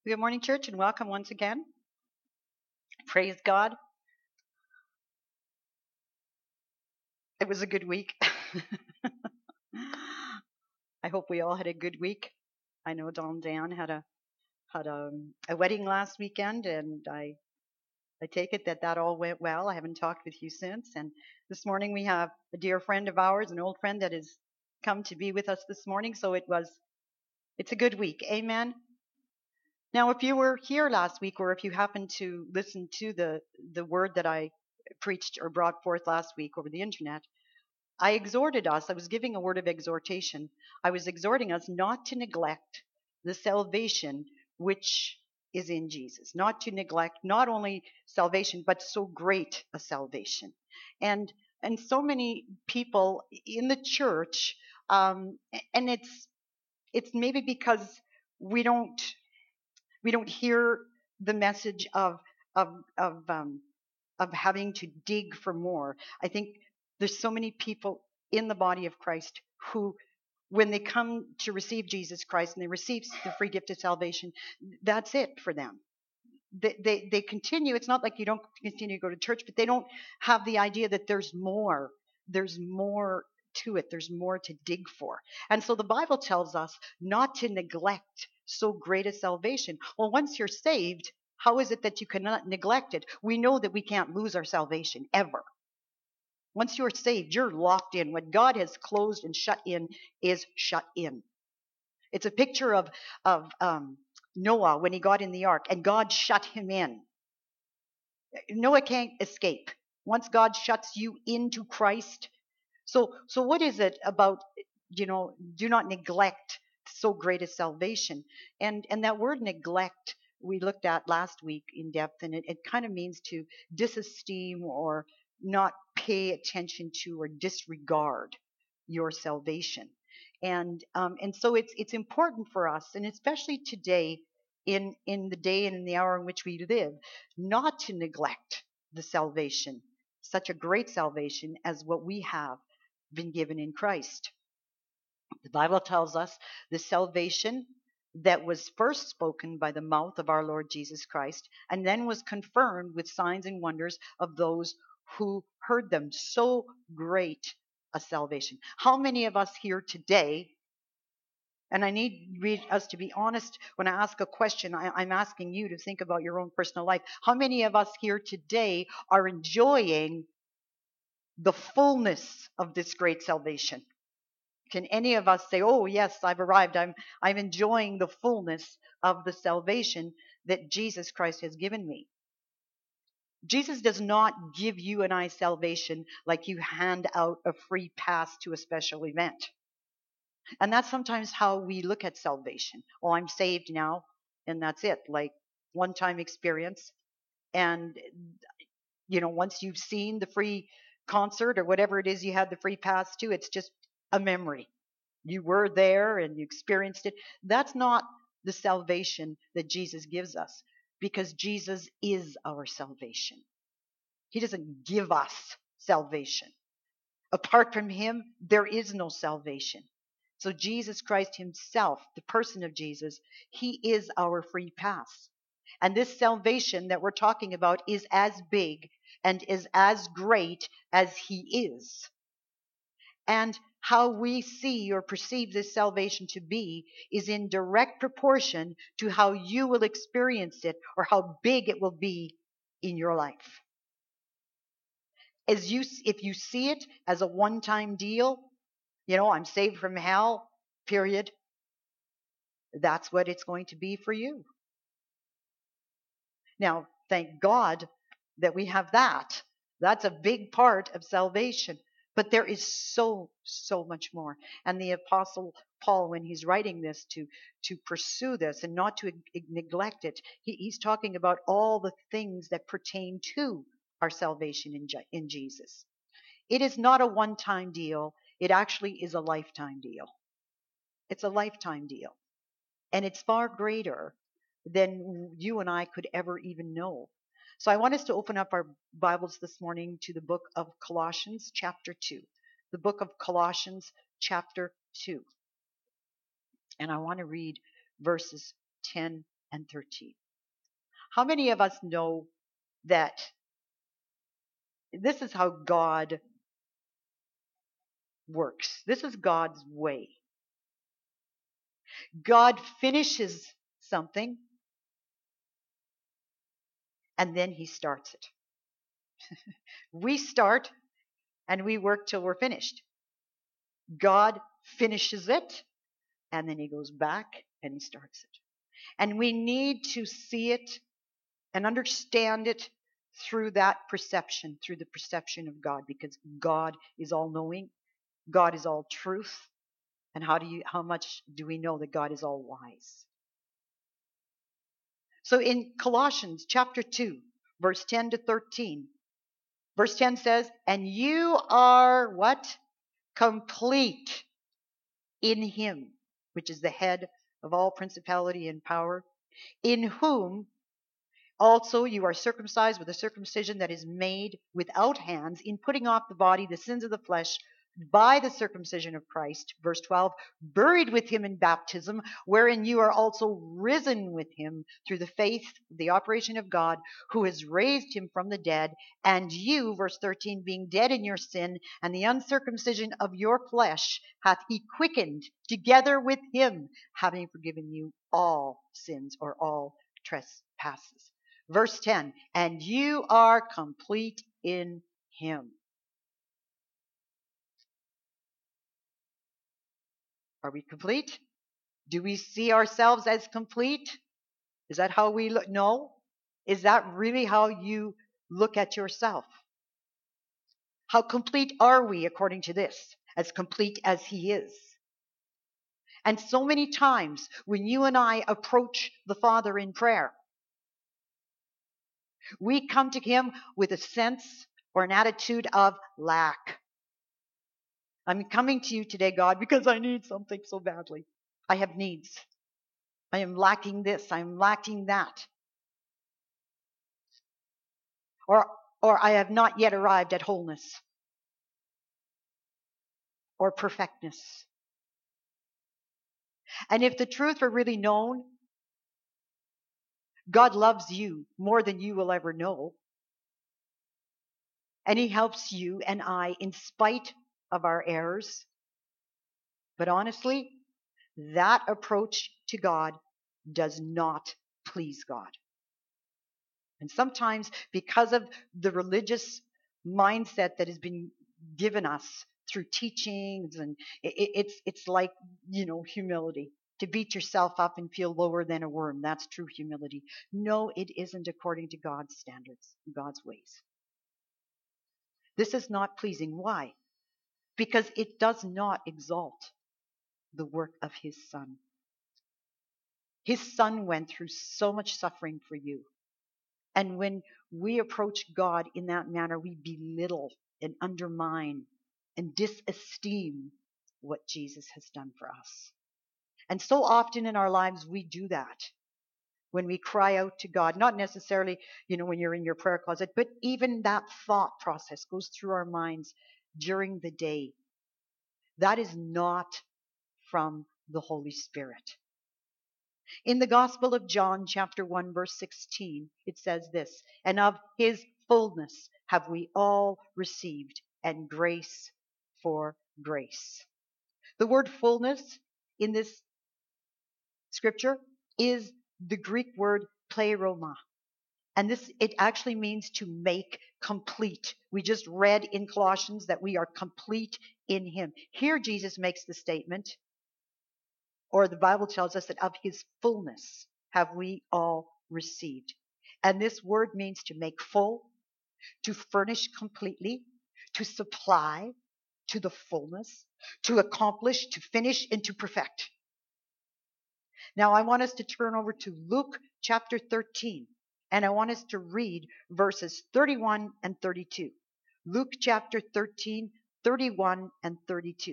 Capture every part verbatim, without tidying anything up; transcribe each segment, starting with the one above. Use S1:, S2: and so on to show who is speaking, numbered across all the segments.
S1: Good morning, church, and welcome once again. Praise God. It was a good week. I hope we all had a good week. I know Don Dan had a had a, a wedding last weekend, and I I take it that that all went well. I haven't talked with you since. And this morning we have a dear friend of ours, an old friend that has come to be with us this morning. So it was it's a good week. Amen. Now, if you were here last week, or if you happened to listen to the the word that I preached or brought forth last week over the internet, I exhorted us, I was giving a word of exhortation. I was exhorting us not to neglect the salvation which is in Jesus, not to neglect not only salvation, but so great a salvation. And and so many people in the church, um, and it's it's maybe because we don't we don't hear the message of of of um, of having to dig for more. I think there's so many people in the body of Christ who, when they come to receive Jesus Christ and they receive the free gift of salvation, that's it for them. They, they, they continue. It's not like you don't continue to go to church, but they don't have the idea that there's more. There's more to it. There's more to dig for. And so the Bible tells us not to neglect so great a salvation. Well, once you're saved, how is it that you cannot neglect it? We know that we can't lose our salvation ever. Once you're saved, you're locked in. What God has closed and shut in is shut in. It's a picture of, of um, Noah when he got in the ark, and God shut him in. Noah can't escape. Once God shuts you into Christ. So, so what is it about, you know, do not neglect so great a salvation? And, and that word neglect we looked at last week in depth, and it, it kind of means to disesteem or not pay attention to or disregard your salvation. And um, and so it's it's important for us, and especially today, in in the day and in the hour in which we live, not to neglect the salvation, such a great salvation as what we have been given in Christ. The Bible tells us the salvation that was first spoken by the mouth of our Lord Jesus Christ and then was confirmed with signs and wonders of those who heard them. So great a salvation. How many of us here today, and I need us to be honest when I ask a question, I, I'm asking you to think about your own personal life. How many of us here today are enjoying the fullness of this great salvation? Can any of us say, oh, yes, I've arrived. I'm, I'm enjoying the fullness of the salvation that Jesus Christ has given me? Jesus does not give you and I salvation like you hand out a free pass to a special event. And that's sometimes how we look at salvation. Oh, I'm saved now, and that's it, like one-time experience. And, you know, once you've seen the free concert or whatever it is you had the free pass to, it's just a memory. You were there and you experienced it. That's not the salvation that Jesus gives us, because Jesus is our salvation. He doesn't give us salvation. Apart from him, there is no salvation. So Jesus Christ himself, the person of Jesus, he is our free pass. And this salvation that we're talking about is as big and is as great as he is. And how we see or perceive this salvation to be is in direct proportion to how you will experience it or how big it will be in your life. As you, if you see it as a one-time deal, you know, I'm saved from hell, period, that's what it's going to be for you. Now, thank God that we have that. That's a big part of salvation. But there is so, so much more. And the Apostle Paul, when he's writing this to, to pursue this and not to neglect it, he, he's talking about all the things that pertain to our salvation in, in Jesus. It is not a one-time deal. It actually is a lifetime deal. It's a lifetime deal. And it's far greater than you and I could ever even know. So I want us to open up our Bibles this morning to the book of Colossians chapter two. The book of Colossians chapter two. And I want to read verses ten and thirteen. How many of us know that this is how God works? This is God's way. God finishes something and then he starts it. We start and we work till we're finished. God finishes it and then he goes back and he starts it. And we need to see it and understand it through that perception, through the perception of God, because God is all knowing, God is all truth. And how do you how much do we know that God is all wise? So in Colossians chapter two, verse ten to thirteen, verse ten says, and you are what? Complete in him, which is the head of all principality and power, in whom also you are circumcised with a circumcision that is made without hands, in putting off the body the sins of the flesh by the circumcision of Christ. Verse twelve, buried with him in baptism, wherein you are also risen with him through the faith, the operation of God, who has raised him from the dead. And you, verse thirteen, being dead in your sin and the uncircumcision of your flesh, hath he quickened together with him, having forgiven you all sins or all trespasses. Verse ten, and you are complete in him. Are we complete? Do we see ourselves as complete? Is that how we look? No. Is that really how you look at yourself? How complete are we according to this? As complete as he is. And so many times when you and I approach the Father in prayer, we come to him with a sense or an attitude of lack. I'm coming to you today, God, because I need something so badly. I have needs. I am lacking this. I'm lacking that. Or, or I have not yet arrived at wholeness or perfectness. And if the truth were really known, God loves you more than you will ever know. And he helps you and I in spite of our errors. But honestly, that approach to God does not please God. And sometimes because of the religious mindset that has been given us through teachings, and it, it's it's like, you know, humility. To beat yourself up and feel lower than a worm. That's true humility. No, it isn't according to God's standards, God's ways. This is not pleasing. Why? Because it does not exalt the work of his Son. His Son went through so much suffering for you. And when we approach God in that manner, we belittle and undermine and disesteem what Jesus has done for us. And so often in our lives, we do that when we cry out to God, not necessarily, you know, when you're in your prayer closet, but even that thought process goes through our minds during the day. That is not from the Holy Spirit. In the Gospel of John, chapter one, verse sixteen, it says this, and of his fullness have we all received, and grace for grace. The word fullness in this scripture is the Greek word pleroma. And this, it actually means to make complete. We just read in Colossians that we are complete in him. Here Jesus makes the statement, or the Bible tells us that of his fullness have we all received. And this word means to make full, to furnish completely, to supply to the fullness, to accomplish, to finish, and to perfect. Now I want us to turn over to Luke chapter thirteen, and I want us to read verses thirty-one and thirty-two. Luke chapter thirteen, thirty-one and thirty-two.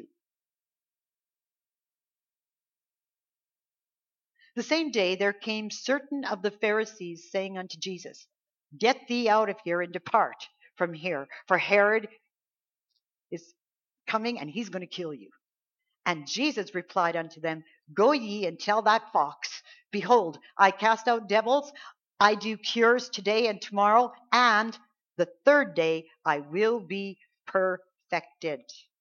S1: The same day there came certain of the Pharisees, saying unto Jesus, get thee out of here and depart from here, for Herod is coming and he's going to kill you. And Jesus replied unto them, go ye and tell that fox, Behold, I cast out devils, I do cures today and tomorrow, and the third day I will be perfected.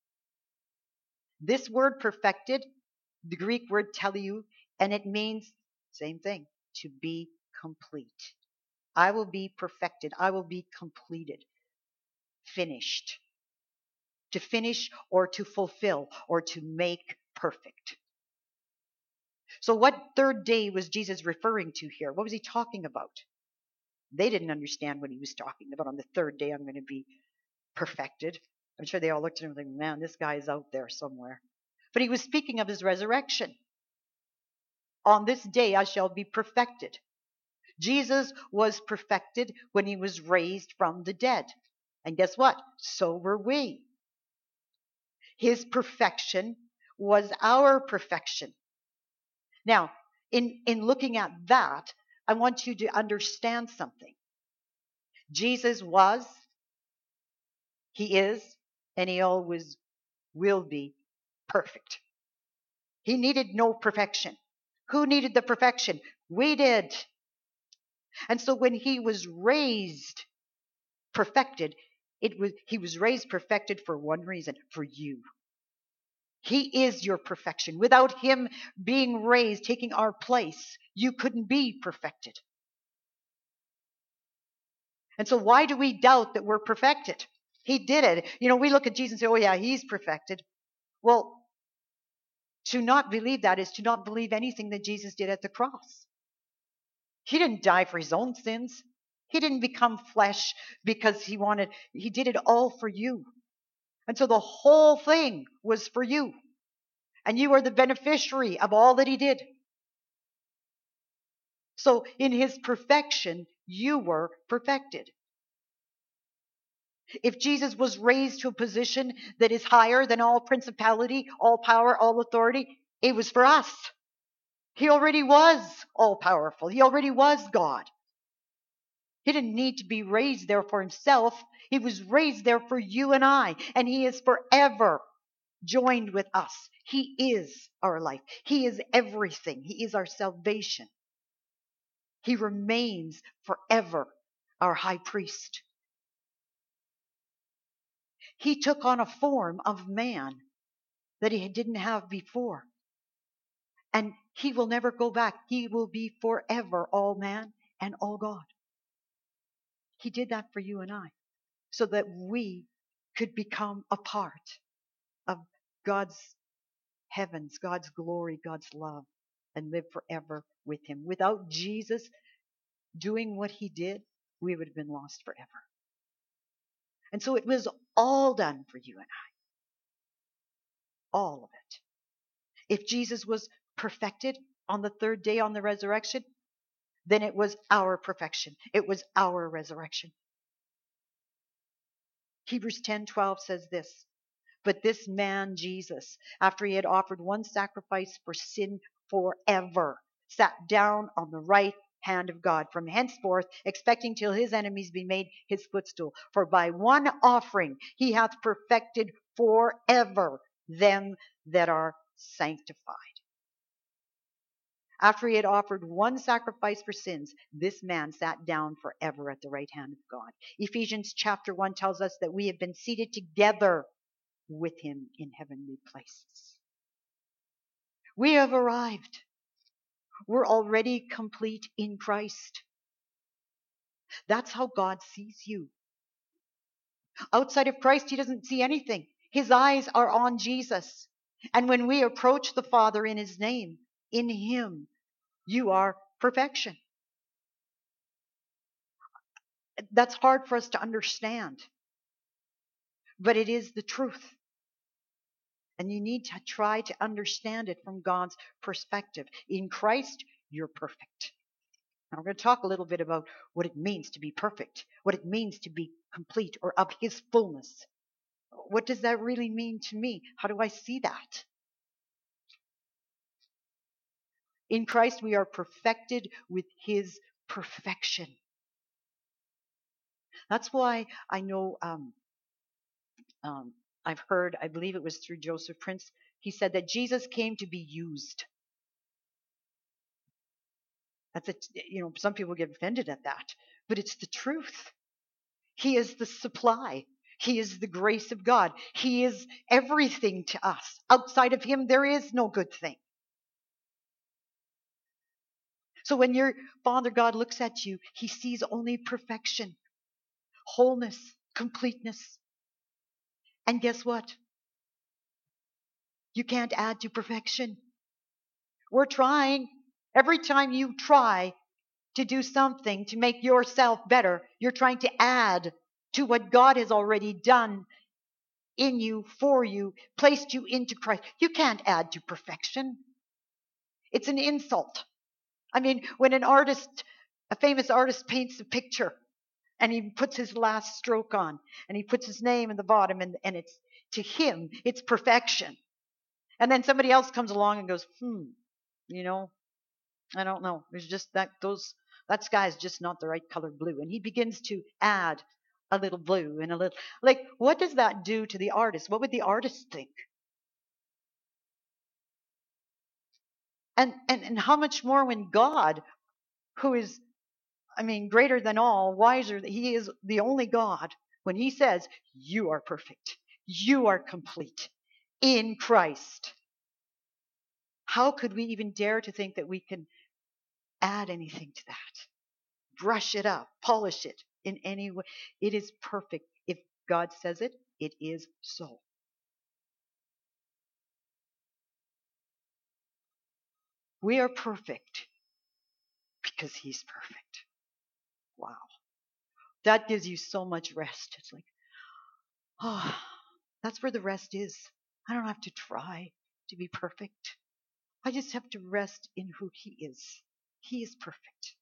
S1: This word perfected, the Greek word teleu, and it means same thing, to be complete. I will be perfected. I will be completed, finished. To finish or to fulfill or to make perfect. So what third day was Jesus referring to here? What was he talking about? They didn't understand what he was talking about. On the third day, I'm going to be perfected. I'm sure they all looked at him and like, man, this guy is out there somewhere. But he was speaking of his resurrection. On this day, I shall be perfected. Jesus was perfected when he was raised from the dead. And guess what? So were we. His perfection was our perfection. Now, in, in looking at that, I want you to understand something. Jesus was, he is, and he always will be perfect. He needed no perfection. Who needed the perfection? We did. And so when he was raised perfected, it was he was raised perfected for one reason, for you. He is your perfection. Without him being raised, taking our place, you couldn't be perfected. And so why do we doubt that we're perfected? He did it. You know, we look at Jesus and say, oh yeah, he's perfected. Well, to not believe that is to not believe anything that Jesus did at the cross. He didn't die for his own sins. He didn't become flesh because he wanted, he did it all for you. And so the whole thing was for you. And you are the beneficiary of all that he did. So in his perfection, you were perfected. If Jesus was raised to a position that is higher than all principality, all power, all authority, it was for us. He already was all powerful. He already was God. He didn't need to be raised there for himself. He was raised there for you and I. And he is forever joined with us. He is our life. He is everything. He is our salvation. He remains forever our high priest. He took on a form of man that he didn't have before. And he will never go back. He will be forever all man and all God. He did that for you and I, so that we could become a part of God's heavens, God's glory, God's love, and live forever with him. Without Jesus doing what he did, we would have been lost forever. And so it was all done for you and I. All of it. If Jesus was perfected on the third day on the resurrection, then it was our perfection. It was our resurrection. Hebrews ten twelve says this, but this man Jesus, after he had offered one sacrifice for sin forever, sat down on the right hand of God from henceforth, expecting till his enemies be made his footstool. For by one offering he hath perfected forever them that are sanctified. After he had offered one sacrifice for sins, this man sat down forever at the right hand of God. Ephesians chapter one tells us that we have been seated together with him in heavenly places. We have arrived. We're already complete in Christ. That's how God sees you. Outside of Christ, he doesn't see anything. His eyes are on Jesus. And when we approach the Father in his name, in him, you are perfection. That's hard for us to understand. But it is the truth. And you need to try to understand it from God's perspective. In Christ, you're perfect. Now we're going to talk a little bit about what it means to be perfect, what it means to be complete or of his fullness. What does that really mean to me? How do I see that? In Christ, we are perfected with his perfection. That's why I know, um, um, I've heard, I believe it was through Joseph Prince, he said that Jesus came to be used. That's a, you know, some people get offended at that, but it's the truth. He is the supply. He is the grace of God. He is everything to us. Outside of him, there is no good thing. So when your Father God looks at you, he sees only perfection, wholeness, completeness. And guess what? You can't add to perfection. We're trying. Every time you try to do something to make yourself better, you're trying to add to what God has already done in you, for you, placed you into Christ. You can't add to perfection. It's an insult. I mean, when an artist, a famous artist, paints a picture and he puts his last stroke on and he puts his name in the bottom, and, and it's to him, it's perfection. And then somebody else comes along and goes, hmm, you know, I don't know. There's just that, those, that sky's just not the right color blue. And he begins to add a little blue and a little, like, what does that do to the artist? What would the artist think? And, and, and how much more when God, who is, I mean, greater than all, wiser, he is the only God, when he says, you are perfect, you are complete in Christ. How could we even dare to think that we can add anything to that? Brush it up, polish it in any way. It is perfect. If God says it, it is so. We are perfect because he's perfect. Wow. That gives you so much rest. It's like, oh, that's where the rest is. I don't have to try to be perfect. I just have to rest in who he is. He is perfect.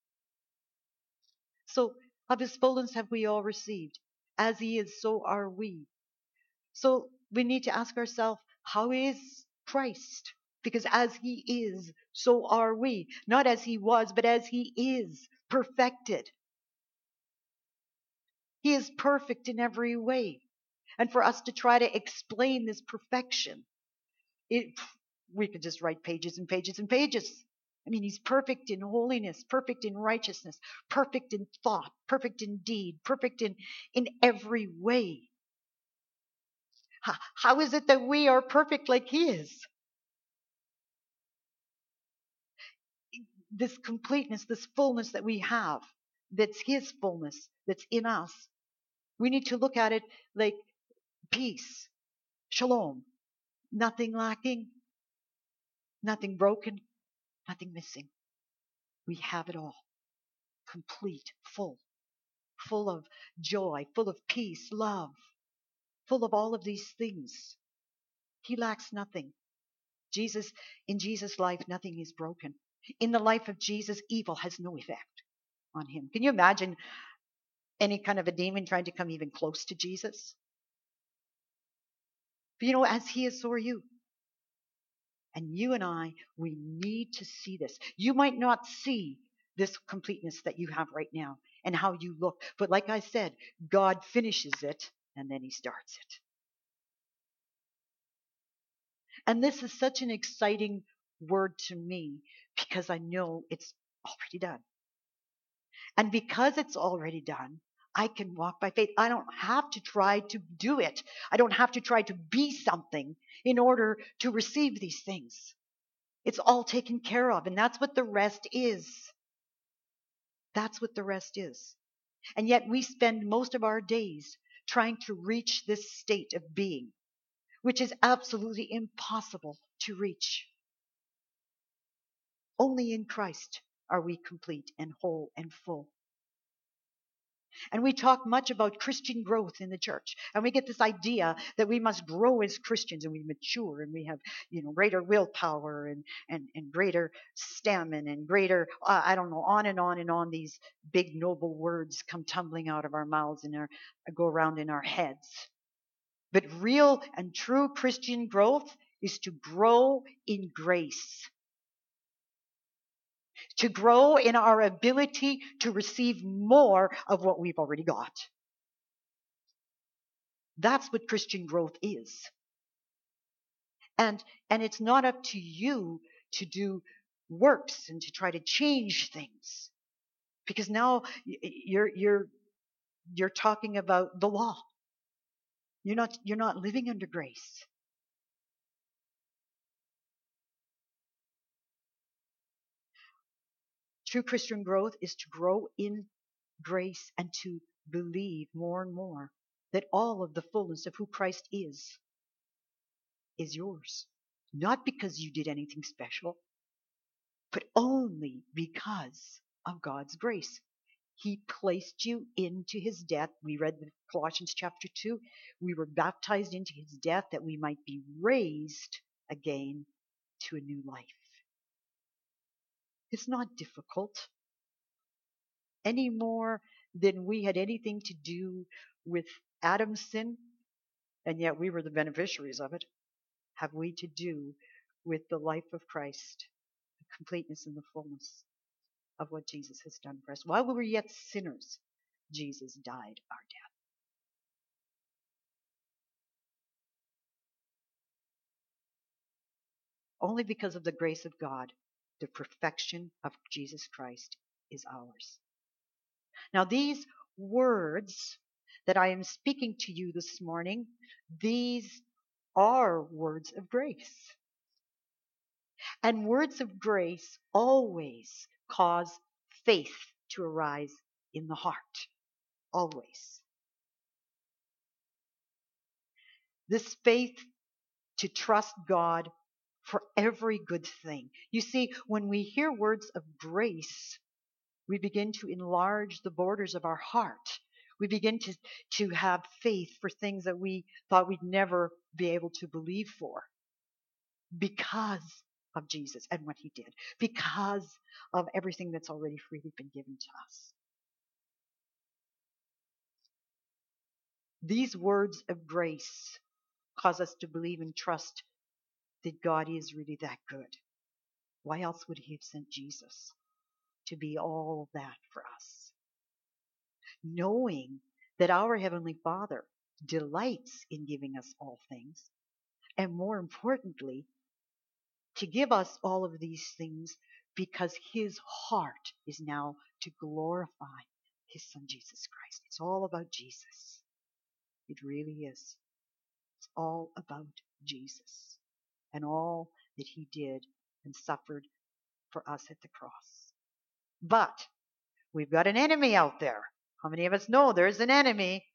S1: So of his fullness have we all received. As he is, so are we. So we need to ask ourselves, how is Christ? Because as he is, so are we. Not as he was, but as he is, perfected. He is perfect in every way. And for us to try to explain this perfection, it, we could just write pages and pages and pages. I mean, he's perfect in holiness, perfect in righteousness, perfect in thought, perfect in deed, perfect in, in every way. How, how is it that we are perfect like he is? This completeness, this fullness that we have, that's his fullness, that's in us. We need to look at it like peace, shalom, nothing lacking, nothing broken, nothing missing. We have it all. Complete, full, full of joy, full of peace, love, full of all of these things. He lacks nothing. Jesus, in Jesus' life, nothing is broken. In the life of Jesus, evil has no effect on him. Can you imagine any kind of a demon trying to come even close to Jesus? But you know, as he is, so are you. And you and I, we need to see this. You might not see this completeness that you have right now and how you look. But like I said, God finishes it and then he starts it. And this is such an exciting word to me because I know it's already done. And because it's already done, I can walk by faith. I don't have to try to do it. I don't have to try to be something in order to receive these things. It's all taken care of. And that's what the rest is. That's what the rest is. And yet we spend most of our days trying to reach this state of being, which is absolutely impossible to reach. Only in Christ are we complete and whole and full. And we talk much about Christian growth in the church. And we get this idea that we must grow as Christians and we mature and we have, you know, greater willpower and, and, and greater stamina and greater, uh, I don't know, on and on and on. These big noble words come tumbling out of our mouths and our, go around in our heads. But real and true Christian growth is to grow in grace. To grow in our ability to receive more of what we've already got. That's what Christian growth is. And, and it's not up to you to do works and to try to change things. Because now you're you're you're talking about the law. You're not you're not living under grace. True Christian growth is to grow in grace and to believe more and more that all of the fullness of who Christ is is yours. Not because you did anything special, but only because of God's grace. He placed you into his death. We read in Colossians chapter two. We were baptized into his death that we might be raised again to a new life. It's not difficult any more than we had anything to do with Adam's sin, and yet we were the beneficiaries of it. Have we to do with the life of Christ, the completeness and the fullness of what Jesus has done for us? While we were yet sinners, Jesus died our death. Only because of the grace of God, the perfection of Jesus Christ is ours. Now, these words that I am speaking to you this morning, these are words of grace. And words of grace always cause faith to arise in the heart. Always. This faith to trust God for every good thing. You see, when we hear words of grace, we begin to enlarge the borders of our heart. We begin to, to have faith for things that we thought we'd never be able to believe for. Because of Jesus and what he did. Because of everything that's already freely been given to us. These words of grace cause us to believe and trust that God is really that good. Why else would he have sent Jesus to be all that for us? Knowing that our Heavenly Father delights in giving us all things, and more importantly, to give us all of these things because his heart is now to glorify his Son Jesus Christ. It's all about Jesus. It really is. It's all about Jesus and all that he did and suffered for us at the cross. But we've got an enemy out there. How many of us know there's an enemy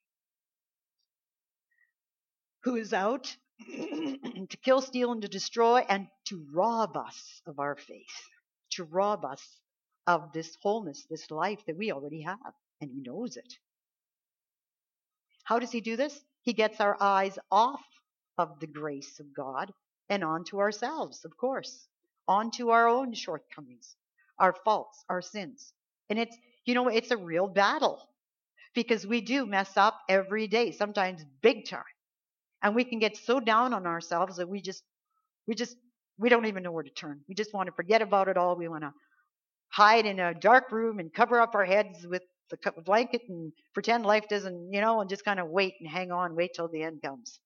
S1: who is out to kill, steal, and to destroy, and to rob us of our faith, to rob us of this wholeness, this life that we already have, and he knows it. How does he do this? He gets our eyes off of the grace of God and onto ourselves, of course, onto our own shortcomings, our faults, our sins. And it's, you know, it's a real battle because we do mess up every day, sometimes big time. And we can get so down on ourselves that we just, we just, we don't even know where to turn. We just want to forget about it all. We want to hide in a dark room and cover up our heads with the blanket and pretend life doesn't, you know, and just kind of wait and hang on, wait till the end comes.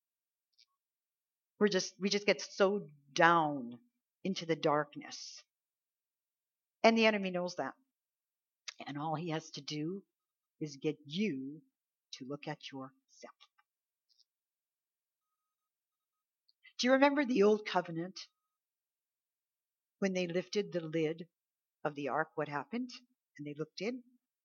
S1: We're just, we just get so down into the darkness. And the enemy knows that. And all he has to do is get you to look at yourself. Do you remember the old covenant? When they lifted the lid of the ark, what happened? And they looked in.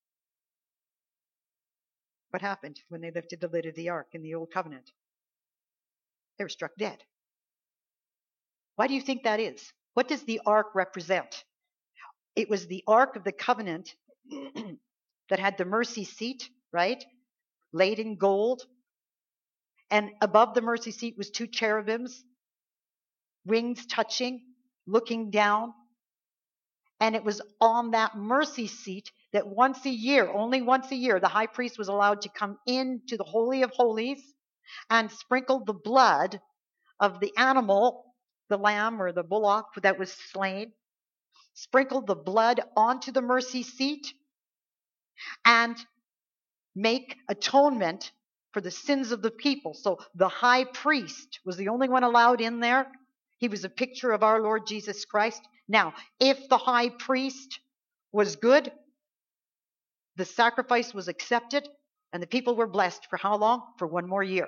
S1: What happened when they lifted the lid of the ark in the old covenant? They were struck dead. Why do you think that is? What does the ark represent? It was the ark of the covenant that had the mercy seat, right? Laid in gold. And above the mercy seat was two cherubims, wings touching, looking down. And it was on that mercy seat that once a year, only once a year, the high priest was allowed to come into the Holy of Holies and sprinkle the blood of the animal, the lamb or the bullock that was slain, sprinkle the blood onto the mercy seat and make atonement for the sins of the people. So the high priest was the only one allowed in there. He was a picture of our Lord Jesus Christ. Now, if the high priest was good, the sacrifice was accepted, and the people were blessed for how long? For one more year.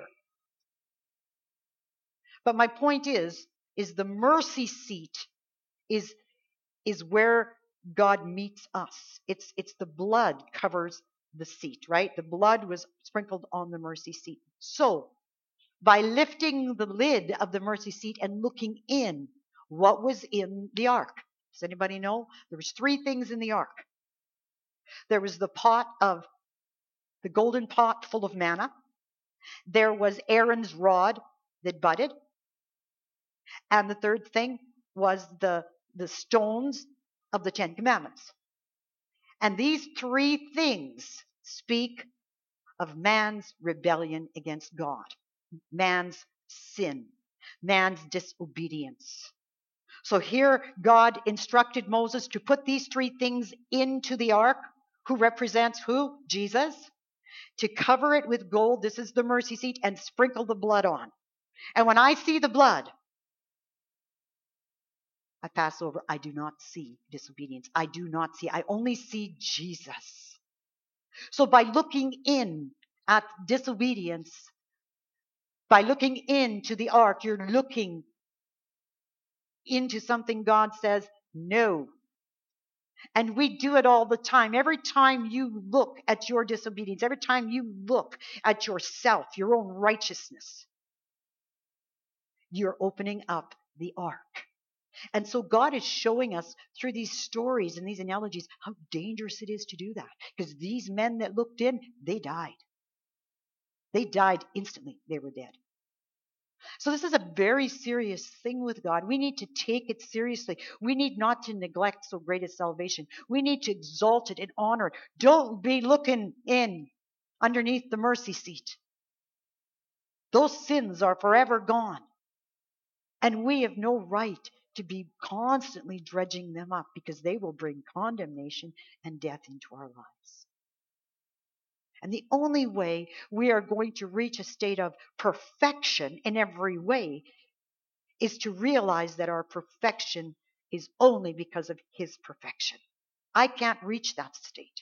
S1: But my point is, is the mercy seat is, is where God meets us. It's, it's the blood covers the seat, right? The blood was sprinkled on the mercy seat. So, by lifting the lid of the mercy seat and looking in, what was in the ark? Does anybody know? There was three things in the ark. There was the pot of, the golden pot full of manna. There was Aaron's rod that budded. And the third thing was the, the stones of the Ten Commandments. And these three things speak of man's rebellion against God, man's sin, man's disobedience. So here God instructed Moses to put these three things into the ark, who represents who? Jesus. To cover it with gold, this is the mercy seat, and sprinkle the blood on. And when I see the blood, I pass over. I do not see disobedience. I do not see. I only see Jesus. So by looking in at disobedience, by looking into the ark, you're looking into something God says no. And we do it all the time. Every time you look at your disobedience, every time you look at yourself, your own righteousness, you're opening up the ark. And so God is showing us through these stories and these analogies how dangerous it is to do that. Because these men that looked in, they died. They died instantly. They were dead. So this is a very serious thing with God. We need to take it seriously. We need not to neglect so great a salvation. We need to exalt it and honor it. Don't be looking in underneath the mercy seat. Those sins are forever gone. And we have no right to be constantly dredging them up, because they will bring condemnation and death into our lives. And the only way we are going to reach a state of perfection in every way is to realize that our perfection is only because of His perfection. I can't reach that state.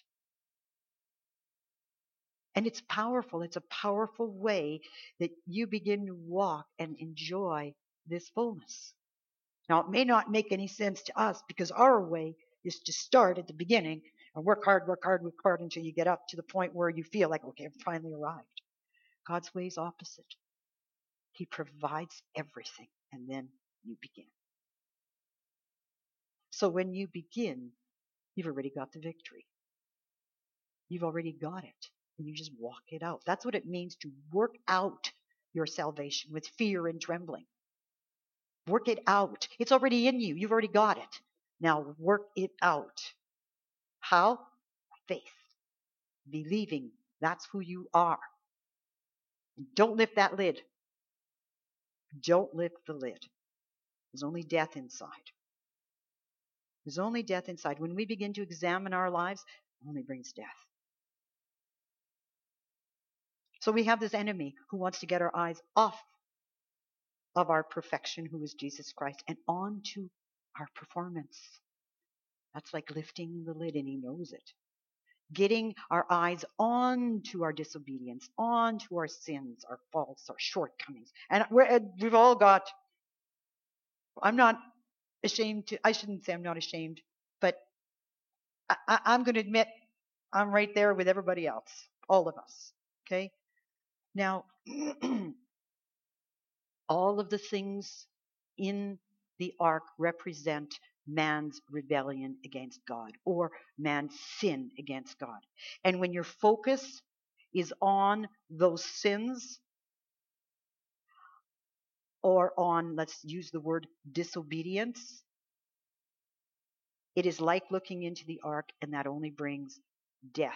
S1: And it's powerful. It's a powerful way that you begin to walk and enjoy this fullness. Now, it may not make any sense to us, because our way is to start at the beginning and work hard, work hard, work hard until you get up to the point where you feel like, okay, I've finally arrived. God's way is opposite. He provides everything, and then you begin. So when you begin, you've already got the victory. You've already got it, and you just walk it out. That's what it means to work out your salvation with fear and trembling. Work it out. It's already in you. You've already got it. Now work it out. How? Faith. Believing that's who you are. Don't lift that lid. Don't lift the lid. There's only death inside. There's only death inside. When we begin to examine our lives, it only brings death. So we have this enemy who wants to get our eyes off of our perfection, who is Jesus Christ, and onto our performance. That's like lifting the lid, and he knows it. Getting our eyes onto our disobedience, onto our sins, our faults, our shortcomings. And we're, we've all got, I'm not ashamed to, I shouldn't say I'm not ashamed, but I, I, I'm going to admit I'm right there with everybody else, all of us. Okay? Now, all of the things in the ark represent man's rebellion against God, or man's sin against God. And when your focus is on those sins, or on, let's use the word disobedience, it is like looking into the ark, and that only brings death.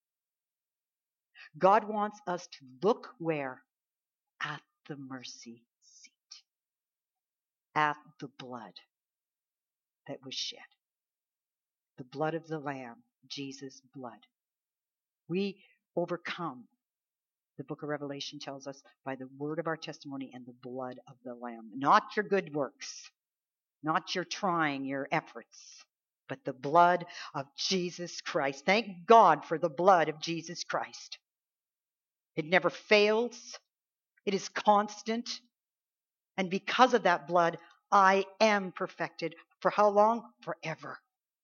S1: God wants us to look where? At the mercy seat. At the blood that was shed. The blood of the Lamb, Jesus' blood. We overcome, the book of Revelation tells us, by the word of our testimony and the blood of the Lamb. Not your good works. not your trying, your efforts, but the blood of Jesus Christ. Thank God for the blood of Jesus Christ. It never fails. It is constant. And because of that blood, I am perfected. For how long? Forever.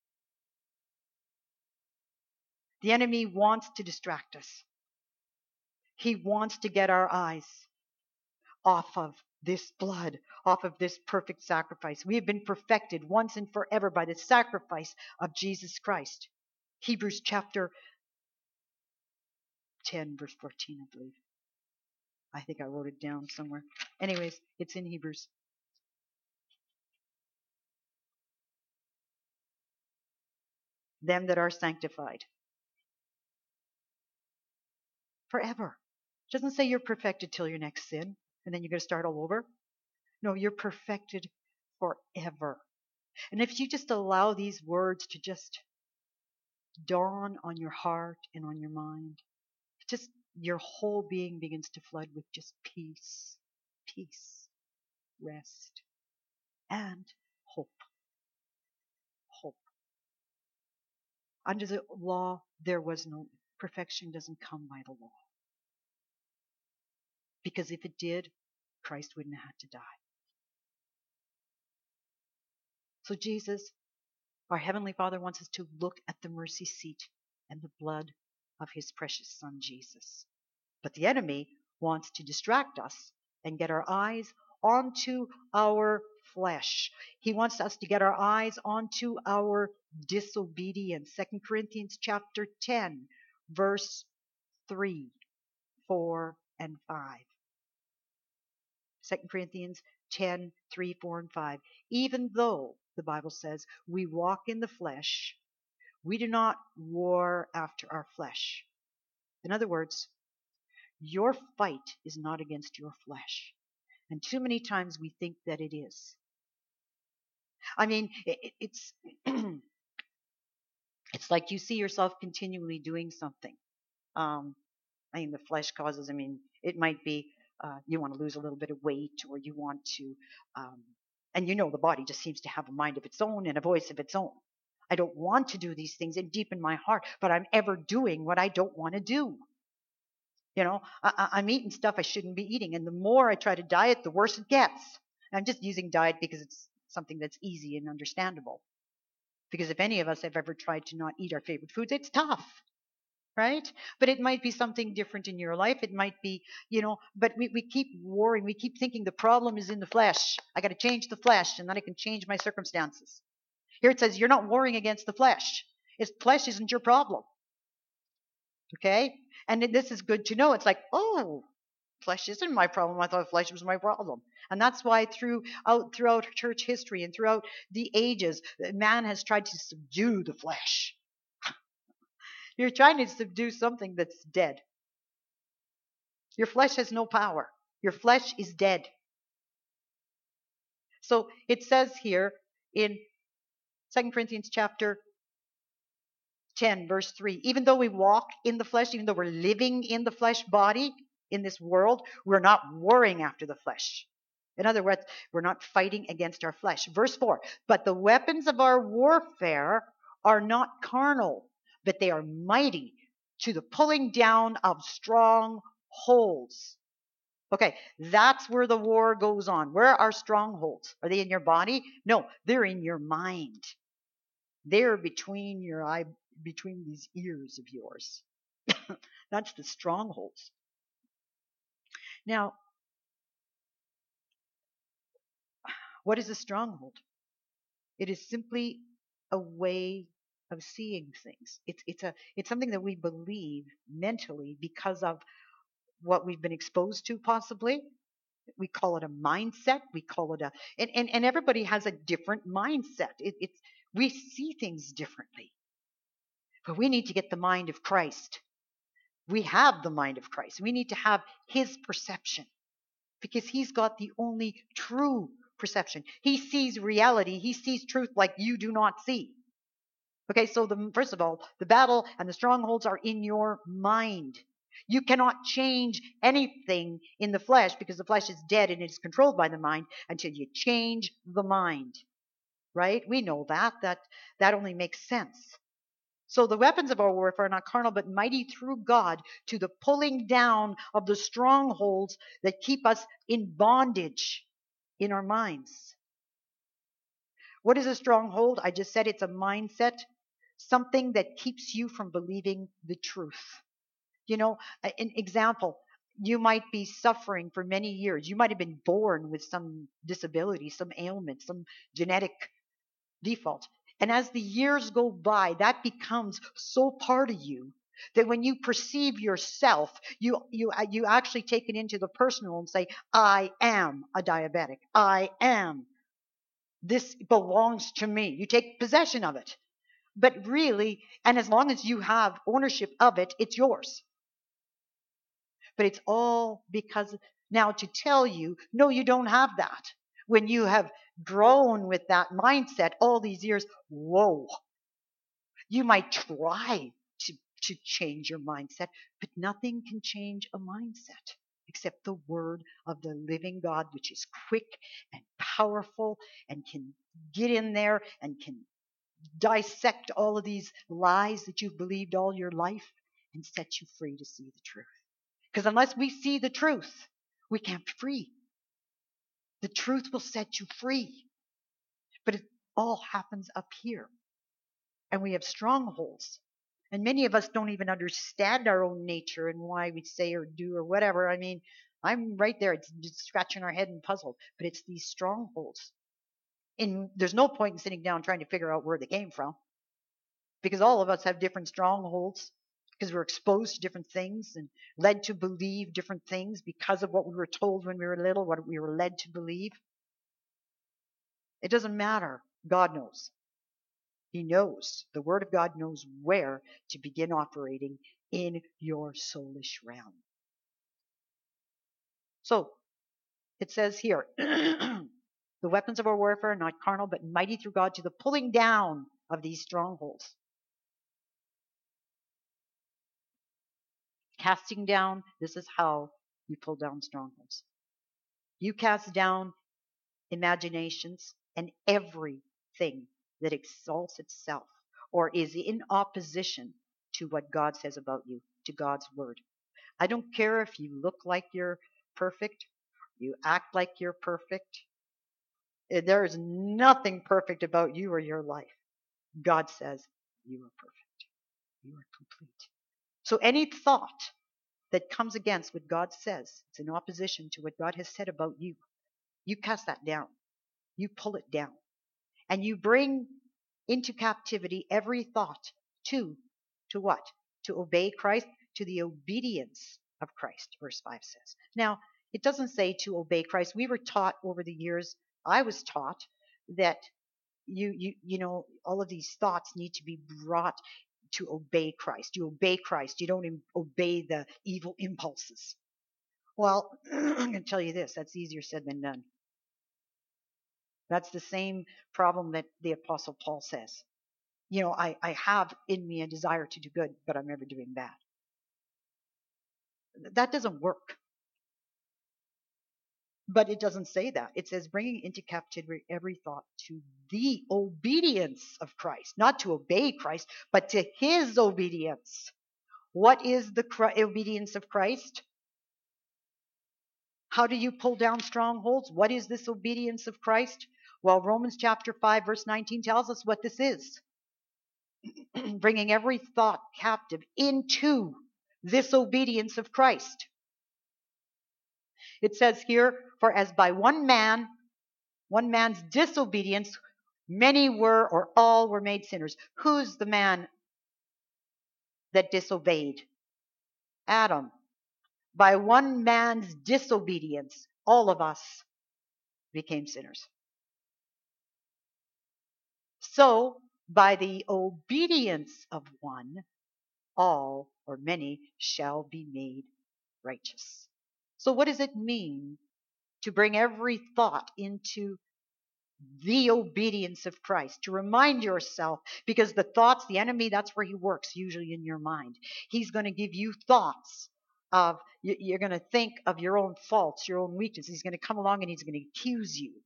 S1: The enemy wants to distract us. He wants to get our eyes off of this blood, off of this perfect sacrifice. We have been perfected once and forever by the sacrifice of Jesus Christ. Hebrews chapter ten, verse fourteen, I believe. I think I wrote it down somewhere. Anyways, it's in Hebrews. Them that are sanctified forever. It doesn't say you're perfected till your next sin and then you're going to start all over. No, you're perfected forever. And if you just allow these words to just dawn on your heart and on your mind, just your whole being begins to flood with just peace, peace, rest, and hope. Hope. Under the law, there was no perfection. Doesn't come by the law. Because if it did, Christ wouldn't have had to die. So Jesus, our Heavenly Father, wants us to look at the mercy seat and the blood of his precious Son, Jesus. But the enemy wants to distract us and get our eyes onto our flesh. He wants us to get our eyes onto our disobedience. Second Corinthians chapter ten, verse three, four, and five. Second Corinthians ten, three, four, and five. Even though, the Bible says, we walk in the flesh, we do not war after our flesh. In other words, your fight is not against your flesh. And too many times we think that it is. I mean, it, it's it's like you see yourself continually doing something. Um, I mean, the flesh causes, I mean, it might be uh, you want to lose a little bit of weight, or you want to, um, and you know the body just seems to have a mind of its own and a voice of its own. I don't want to do these things, and deep in my heart, but I'm ever doing what I don't want to do. You know, I, I'm eating stuff I shouldn't be eating. And the more I try to diet, the worse it gets. And I'm just using diet because it's something that's easy and understandable. Because if any of us have ever tried to not eat our favorite foods, it's tough, right? But it might be something different in your life. It might be, you know, but we, we keep worrying. We keep thinking the problem is in the flesh. I got to change the flesh, and then I can change my circumstances. Here it says you're not warring against the flesh. It's, flesh isn't your problem. Okay? And this is good to know. It's like, oh, flesh isn't my problem. I thought flesh was my problem. And that's why throughout, throughout church history and throughout the ages, man has tried to subdue the flesh. You're trying to subdue something that's dead. Your flesh has no power. Your flesh is dead. So it says here in Second Corinthians chapter ten, verse three, even though we walk in the flesh, even though we're living in the flesh body in this world, we're not warring after the flesh. In other words, we're not fighting against our flesh. Verse four, but the weapons of our warfare are not carnal, but they are mighty to the pulling down of strongholds. Okay, that's where the war goes on. Where are strongholds? Are they in your body? No, they're in your mind. They're between your eye, between these ears of yours. That's the strongholds. Now, what is a stronghold? It is simply a way of seeing things. It's it's a it's something that we believe mentally because of what we've been exposed to, possibly. We call it a mindset. We call it a and and, and everybody has a different mindset. It, it's we see things differently. But we need to get the mind of Christ. We have the mind of Christ. We need to have his perception because he's got the only true perception. He sees reality. He sees truth like you do not see. Okay, so the, first of all, the battle and the strongholds are in your mind. You cannot change anything in the flesh because the flesh is dead and it is controlled by the mind until you change the mind. right? We know that. That that only makes sense. So the weapons of our warfare are not carnal, but mighty through God to the pulling down of the strongholds that keep us in bondage in our minds. What is a stronghold? I just said it's a mindset, something that keeps you from believing the truth. You know, an example, you might be suffering for many years. You might have been born with some disability, some ailment, some genetic default. And as the years go by, that becomes so part of you that when you perceive yourself, you you you actually take it into the personal and say, I am a diabetic. I am. This belongs to me. You take possession of it. But really, and as long as you have ownership of it, it's yours. But it's all because now to tell you, no, you don't have that. When you have grown with that mindset all these years, whoa, you might try to, to change your mindset, but nothing can change a mindset except the word of the living God, which is quick and powerful and can get in there and can dissect all of these lies that you've believed all your life and set you free to see the truth. Because unless we see the truth, we can't be free. The truth will set you free. But it all happens up here. And we have strongholds. And many of us don't even understand our own nature and why we say or do or whatever. I mean, I'm right there. It's just scratching our head and puzzled. But it's these strongholds. And there's no point in sitting down trying to figure out where they came from. Because all of us have different strongholds. Because we're exposed to different things and led to believe different things because of what we were told when we were little, what we were led to believe. It doesn't matter. God knows. He knows. The Word of God knows where to begin operating in your soulish realm. So, it says here, the weapons of our warfare are not carnal, but mighty through God to the pulling down of these strongholds. Casting down, this is how you pull down strongholds. You cast down imaginations and everything that exalts itself or is in opposition to what God says about you, to God's word. I don't care if you look like you're perfect, you act like you're perfect. There is nothing perfect about you or your life. God says you are perfect. You are complete. So any thought that comes against what God says, it's in opposition to what God has said about you, you cast that down. You pull it down. And you bring into captivity every thought to, to what? To obey Christ, to the obedience of Christ, verse five says. Now, it doesn't say to obey Christ. We were taught over the years, I was taught that you, you, you know, all of these thoughts need to be brought to obey Christ. You obey Christ. You don't obey the evil impulses. Well, I'm going to tell you this. That's easier said than done. That's the same problem that the Apostle Paul says. You know, I, I have in me a desire to do good, but I'm never doing bad. That doesn't work. But it doesn't say that. It says bringing into captivity every thought to the obedience of Christ. Not to obey Christ, but to his obedience. What is the obedience of Christ? How do you pull down strongholds? What is this obedience of Christ? Well, Romans chapter five, verse nineteen tells us what this is. Bringing every thought captive into this obedience of Christ. It says here, for as by one man, one man's disobedience, many were or all were made sinners. Who's the man that disobeyed? Adam. By one man's disobedience, all of us became sinners. So, by the obedience of one, all or many shall be made righteous. So what does it mean to bring every thought into the obedience of Christ? To remind yourself, because the thoughts, the enemy, that's where he works, usually in your mind. He's going to give you thoughts of, you're going to think of your own faults, your own weaknesses. He's going to come along and he's going to accuse you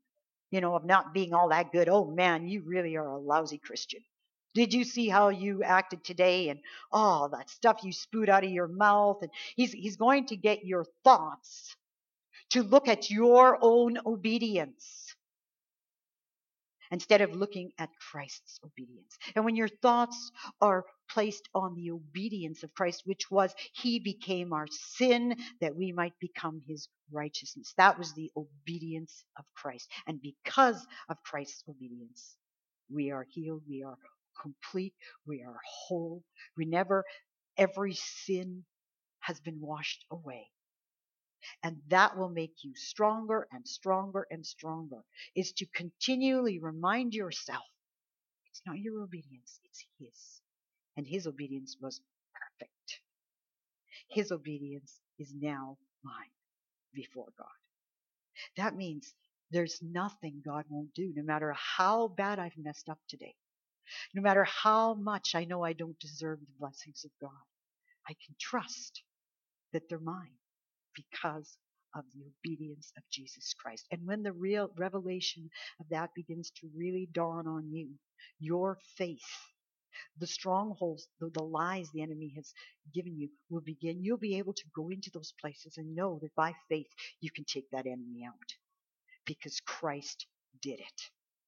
S1: you know, of not being all that good. Oh man, you really are a lousy Christian. Did you see how you acted today? And all that stuff you spewed out of your mouth. And he's, he's going to get your thoughts to look at your own obedience instead of looking at Christ's obedience. And when your thoughts are placed on the obedience of Christ, which was he became our sin that we might become his righteousness. That was the obedience of Christ. And because of Christ's obedience, we are healed, we are complete, we are whole. We never, every sin has been washed away. And that will make you stronger and stronger and stronger, is to continually remind yourself, it's not your obedience, it's his. And his obedience was perfect. His obedience is now mine before God. That means there's nothing God won't do, no matter how bad I've messed up today. No matter how much I know I don't deserve the blessings of God, I can trust that they're mine because of the obedience of Jesus Christ. And when the real revelation of that begins to really dawn on you, your faith, the strongholds, the, the lies the enemy has given you will begin. You'll be able to go into those places and know that by faith you can take that enemy out because Christ did it.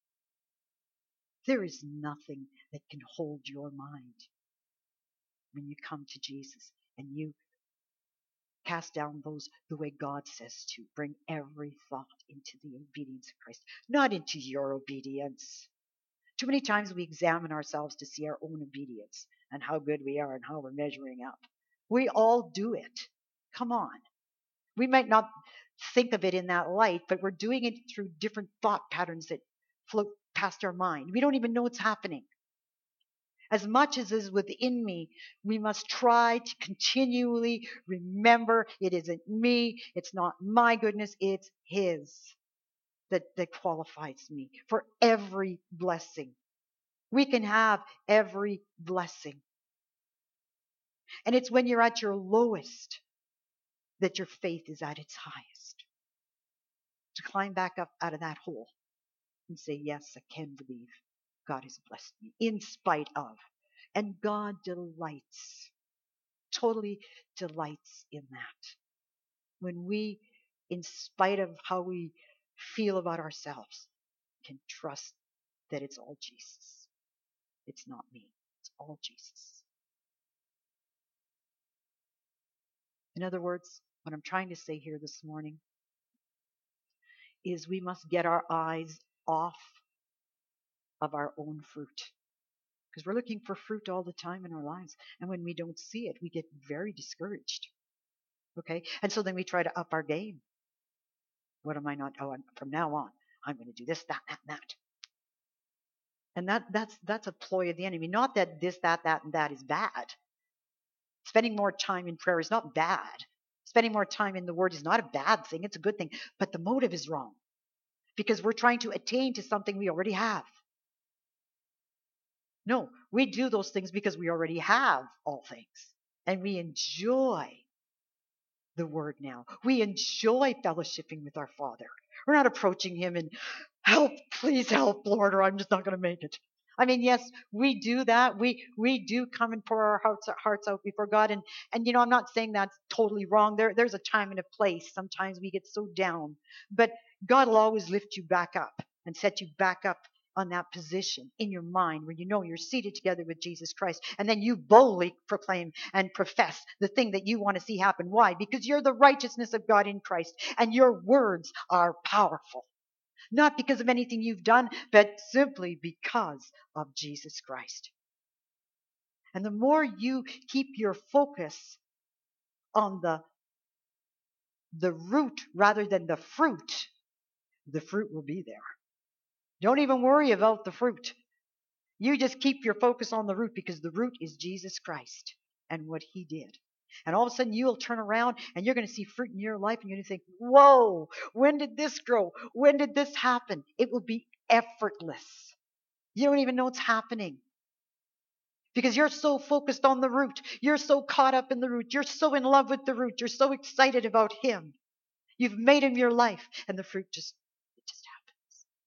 S1: There is nothing that can hold your mind when you come to Jesus and you cast down those the way God says to. Bring every thought into the obedience of Christ, not into your obedience. Too many times we examine ourselves to see our own obedience and how good we are and how we're measuring up. We all do it. Come on. We might not think of it in that light, but we're doing it through different thought patterns that float past our mind. We don't even know what's happening. As much as is within me, we must try to continually remember it isn't me, it's not my goodness, it's his that, that qualifies me for every blessing. We can have every blessing. And it's when you're at your lowest that your faith is at its highest. To climb back up out of that hole and say, yes, I can believe God has blessed me in spite of. And God delights, totally delights in that. When we, in spite of how we feel about ourselves, can trust that it's all Jesus. It's not me. It's all Jesus. In other words, what I'm trying to say here this morning is we must get our eyes off of our own fruit. Because we're looking for fruit all the time in our lives. And when we don't see it, we get very discouraged. Okay? And so then we try to up our game. What am I not? Oh, I'm, from now on, I'm going to do this, that, that, and that. And that, that's, that's a ploy of the enemy. Not that this, that, that, and that is bad. Spending more time in prayer is not bad. Spending more time in the Word is not a bad thing. It's a good thing. But the motive is wrong. Because we're trying to attain to something we already have. No, we do those things because we already have all things. And we enjoy the Word now. We enjoy fellowshipping with our Father. We're not approaching him and, help, please help, Lord, or I'm just not going to make it. I mean, yes, we do that. We we do come and pour our hearts, hearts out before God. And, and, you know, I'm not saying that's totally wrong. There, there's a time and a place. Sometimes we get so down. But God will always lift you back up and set you back up on that position in your mind where you know you're seated together with Jesus Christ. And then you boldly proclaim and profess the thing that you want to see happen. Why? Because you're the righteousness of God in Christ. And your words are powerful. Not because of anything you've done, but simply because of Jesus Christ. And the more you keep your focus on the, the root rather than the fruit, the fruit will be there. Don't even worry about the fruit. You just keep your focus on the root because the root is Jesus Christ and what he did. And all of a sudden you'll turn around and you're going to see fruit in your life and you're going to think, whoa, when did this grow? When did this happen? It will be effortless. You don't even know what's happening because you're so focused on the root. You're so caught up in the root. You're so in love with the root. You're so excited about him. You've made him your life and the fruit just, it just happens.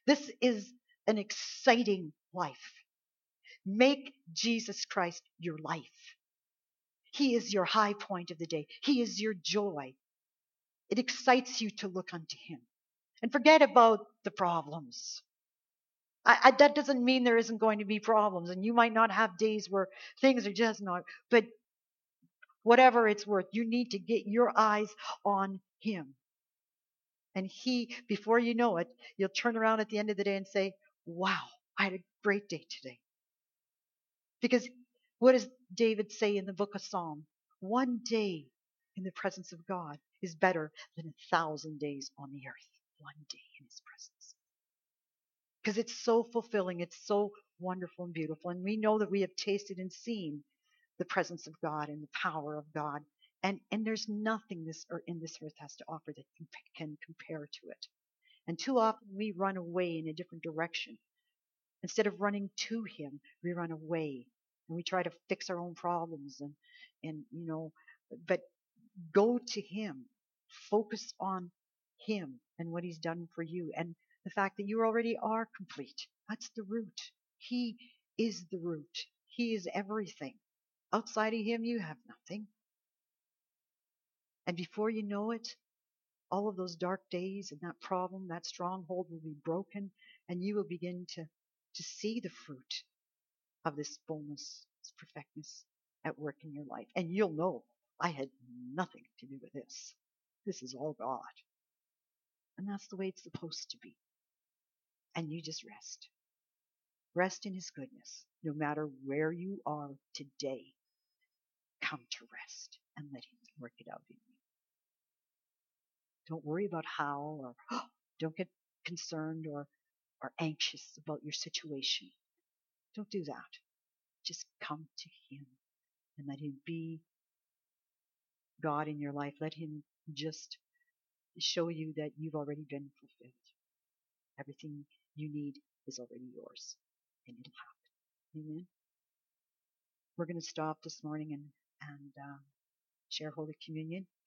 S1: This is an exciting life. Make Jesus Christ your life. He is your high point of the day. He is your joy. It excites you to look unto him. And forget about the problems. I, I, that doesn't mean there isn't going to be problems. And you might not have days where things are just not. But whatever it's worth, you need to get your eyes on him. And he, before you know it, you'll turn around at the end of the day and say, wow, I had a great day today. Because what does David say in the book of Psalm? One day in the presence of God is better than a thousand days on the earth. One day in his presence. Because it's so fulfilling. It's so wonderful and beautiful. And we know that we have tasted and seen the presence of God and the power of God. And, and there's nothing this or in this earth has to offer that can compare to it. And too often we run away in a different direction. Instead of running to him, we run away and we try to fix our own problems and, and you know, but go to him. Focus on him and what he's done for you and the fact that you already are complete. That's the root. He is the root. He is everything. Outside of him, you have nothing. And before you know it, all of those dark days and that problem, that stronghold will be broken, and you will begin to, to see the fruit of this fullness, this perfectness at work in your life. And you'll know, I had nothing to do with this. This is all God. And that's the way it's supposed to be. And you just rest. Rest in his goodness. No matter where you are today, come to rest and let him work it out in you. Don't worry about how, or oh, don't get concerned or, or anxious about your situation. Don't do that. Just come to him and let him be God in your life. Let him just show you that you've already been fulfilled. Everything you need is already yours, and it'll happen. Amen. We're going to stop this morning and, and uh, share Holy Communion.